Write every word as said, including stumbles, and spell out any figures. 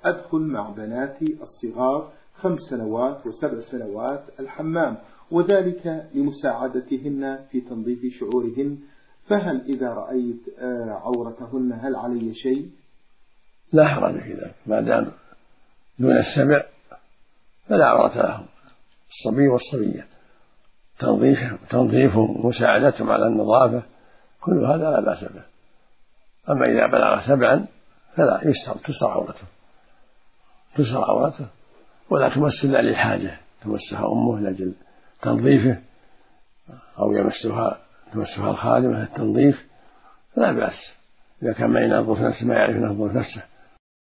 أدخل مع بناتي الصغار خمس سنوات وسبع سنوات الحمام، وذلك لمساعدتهن في تنظيف شعورهن، فهل إذا رأيت عورتهن هل علي شيء؟ لا حرج في ذلك ما دام دون السبع فلا عورة لهم، الصبي والصبية تنظيفهم تنظيفهم ومساعدتهم على النظافة كل هذا لا بأس به. أما إذا بلغ سبعا فلا يستر تستر عورته تستر عورته ولا تمس إلا للحاجة، تمسها أمه لأجل تنظيفه أو يمسها تمسها الخادمة للتنظيف فلا بأس إذا كان ما ينظف نفسه ما يعرف ينظف نفسه